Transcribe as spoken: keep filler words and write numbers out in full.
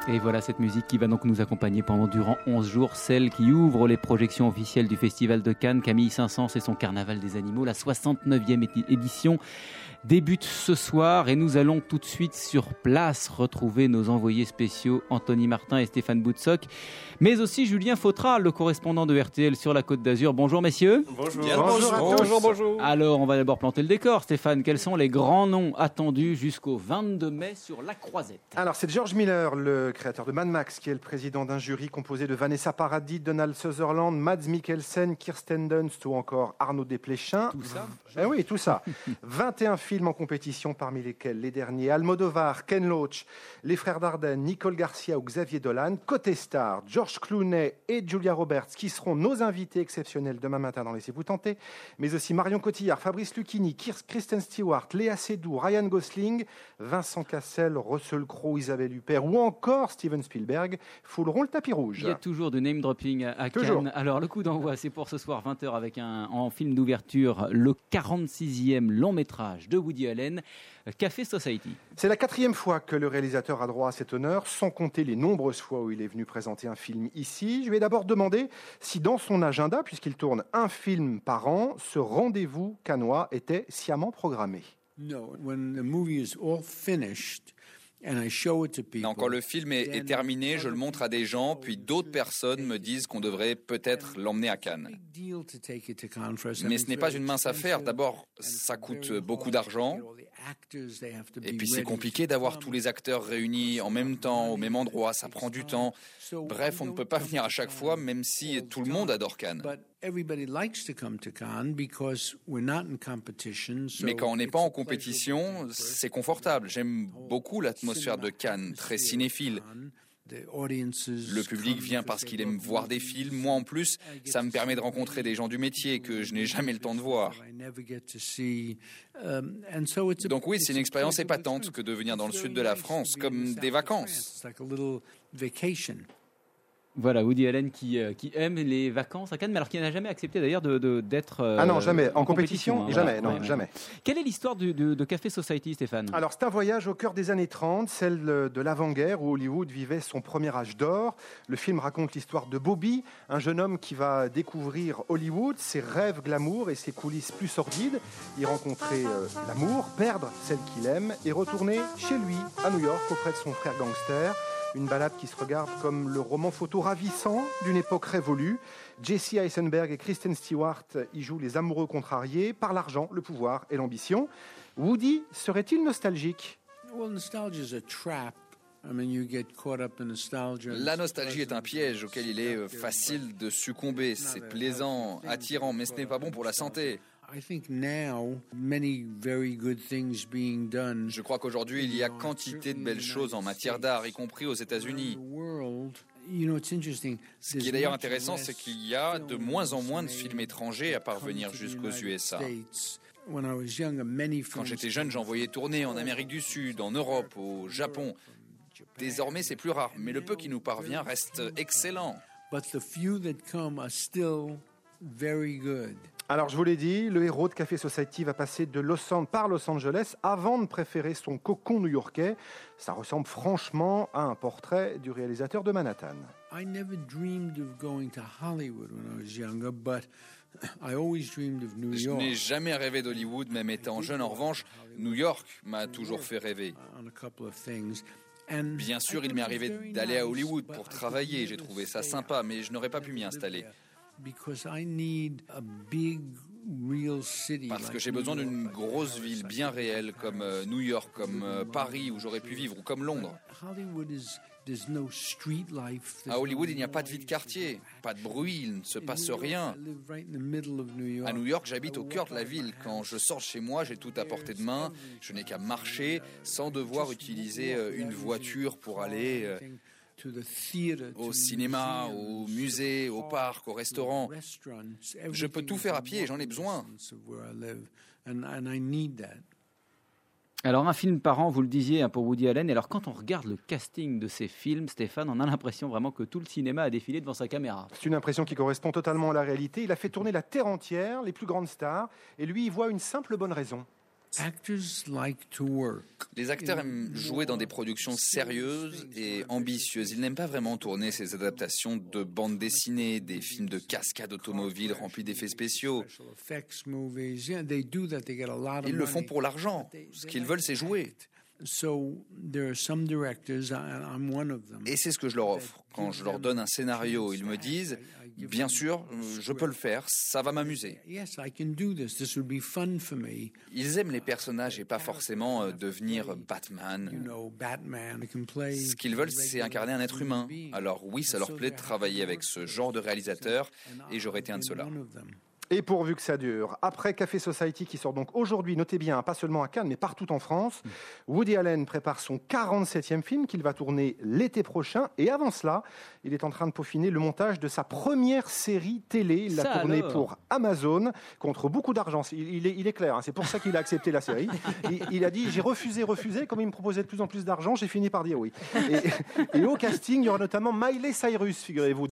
Et voilà cette musique qui va donc nous accompagner pendant durant onze jours, celle qui ouvre les projections officielles du Festival de Cannes. Camille Saint-Saëns et son Carnaval des animaux, la soixante-neuvième édition débute ce soir et nous allons tout de suite sur place retrouver nos envoyés spéciaux Anthony Martin et Stéphane Boutsock, mais aussi Julien Fautra, le correspondant de R T L sur la Côte d'Azur. Bonjour messieurs. Bonjour. Bien, bonjour. Bonjour, bonjour, bonjour. Alors on va d'abord planter le décor. Stéphane, quels sont les grands noms attendus jusqu'au vingt-deux mai sur la Croisette? Alors c'est George Miller, le créateur de Mad Max, qui est le président d'un jury composé de Vanessa Paradis, Donald Sutherland, Mads Mikkelsen, Kirsten Dunst ou encore Arnaud Desplechin. Tout ça Eh oui, tout ça. vingt et un films en compétition, parmi lesquels les derniers Almodovar, Ken Loach, les frères Dardenne, Nicole Garcia ou Xavier Dolan. Côté star, George Clooney et Julia Roberts, qui seront nos invités exceptionnels demain matin dans Laissez-vous tenter, mais aussi Marion Cotillard, Fabrice Lucchini, Kristen Stewart, Léa Seydoux, Ryan Gosling, Vincent Cassel, Russell Crowe, Isabelle Huppert ou encore Steven Spielberg fouleront le tapis rouge. Il y a toujours de name dropping à Toujours. Cannes. Alors le coup d'envoi, c'est pour ce soir vingt heures avec un en film d'ouverture le quarante-sixième long métrage de Woody Allen, Café Society. C'est la quatrième fois que le réalisateur a droit à cet honneur, sans compter les nombreuses fois où il est venu présenter un film ici. Je lui ai d'abord demandé si dans son agenda, puisqu'il tourne un film par an, ce rendez-vous cannois était sciemment programmé. No, when the movie is all finished and I show it to people. Non, quand le film est, est terminé, je le montre à des gens, puis d'autres personnes me disent qu'on devrait peut-être l'emmener à Cannes. Mais ce n'est pas une mince affaire. D'abord, ça coûte beaucoup d'argent. Et puis c'est compliqué d'avoir tous les acteurs réunis en même temps, au même endroit. Ça prend du temps. Bref, on ne peut pas venir à chaque fois, même si tout le monde adore Cannes. Mais quand on n'est pas en compétition, c'est confortable. J'aime beaucoup l'atmosphère de Cannes, très cinéphile. Le public vient parce qu'il aime voir des films. Moi, en plus, ça me permet de rencontrer des gens du métier que je n'ai jamais le temps de voir. Donc oui, c'est une expérience épatante que de venir dans le sud de la France, comme des vacances. Voilà, Woody Allen qui, euh, qui aime les vacances à Cannes, mais alors qui n'a jamais accepté d'ailleurs de, de, d'être... Euh, ah non, jamais. En, en compétition, compétition hein, jamais, voilà. non, ouais, jamais. Ouais. Quelle est l'histoire du, de, de Café Society, Stéphane? Alors, c'est un voyage au cœur des années trente, celle de l'avant-guerre où Hollywood vivait son premier âge d'or. Le film raconte l'histoire de Bobby, un jeune homme qui va découvrir Hollywood, ses rêves glamour et ses coulisses plus sordides, y rencontrer euh, l'amour, perdre celle qu'il aime et retourner chez lui, à New York, auprès de son frère gangster. Une balade qui se regarde comme le roman photo ravissant d'une époque révolue. Jesse Eisenberg et Kristen Stewart y jouent les amoureux contrariés par l'argent, le pouvoir et l'ambition. Woody serait-il nostalgique ? La nostalgie est un piège auquel il est facile de succomber. C'est plaisant, attirant, mais ce n'est pas bon pour la santé. Je crois qu'aujourd'hui, il y a quantité de belles choses en matière d'art, y compris aux États-Unis. Ce qui est d'ailleurs intéressant, c'est qu'il y a de moins en moins de films étrangers à parvenir jusqu'aux U S A. Quand j'étais jeune, j'en voyais tourner en Amérique du Sud, en Europe, au Japon. Désormais, c'est plus rare, mais le peu qui nous parvient reste excellent. Alors, je vous l'ai dit, le héros de Café Society va passer de Los Angeles par Los Angeles avant de préférer son cocon new-yorkais. Ça ressemble franchement à un portrait du réalisateur de Manhattan. Je n'ai jamais rêvé d'Hollywood, même étant jeune. En revanche, New York m'a toujours fait rêver. Bien sûr, il m'est arrivé d'aller à Hollywood pour travailler. J'ai trouvé ça sympa, mais je n'aurais pas pu m'y installer. Parce que j'ai besoin d'une grosse ville bien réelle comme euh, New York, comme euh, Paris où j'aurais pu vivre, ou comme Londres. À Hollywood, il n'y a pas de vie de quartier, pas de bruit, il ne se passe rien. À New York, j'habite au cœur de la ville. Quand je sors de chez moi, j'ai tout à portée de main. Je n'ai qu'à marcher sans devoir utiliser euh, une voiture pour aller... Euh, au cinéma, au musée, au parc, au restaurant. Je peux tout faire à pied et j'en ai besoin. Alors un film par an, vous le disiez, hein, pour Woody Allen. Et alors quand on regarde le casting de ces films, Stéphane, on a l'impression vraiment que tout le cinéma a défilé devant sa caméra. C'est une impression qui correspond totalement à la réalité. Il a fait tourner la terre entière, les plus grandes stars, et lui, il voit une simple bonne raison. Les acteurs aiment jouer dans des productions sérieuses et ambitieuses. Ils n'aiment pas vraiment tourner ces adaptations de bandes dessinées, des films de cascades automobiles remplis d'effets spéciaux. Ils le font pour l'argent. Ce qu'ils veulent, c'est jouer. Et c'est ce que je leur offre. Quand je leur donne un scénario, ils me disent « Bien sûr, je peux le faire, ça va m'amuser ». Ils aiment les personnages et pas forcément devenir Batman. Ce qu'ils veulent, c'est incarner un être humain. Alors oui, ça leur plaît de travailler avec ce genre de réalisateur et j'aurais été un de ceux-là. Et pourvu que ça dure. Après Café Society, qui sort donc aujourd'hui, notez bien, pas seulement à Cannes, mais partout en France, Woody Allen prépare son quarante-septième film qu'il va tourner l'été prochain. Et avant cela, il est en train de peaufiner le montage de sa première série télé. Il l'a tournée alors pour Amazon, contre beaucoup d'argent. Il, il, est, il est clair, hein, c'est pour ça qu'il a accepté la série. Il, il a dit, j'ai refusé, refusé. Comme il me proposait de plus en plus d'argent, j'ai fini par dire oui. Et, et au casting, il y aura notamment Miley Cyrus, figurez-vous.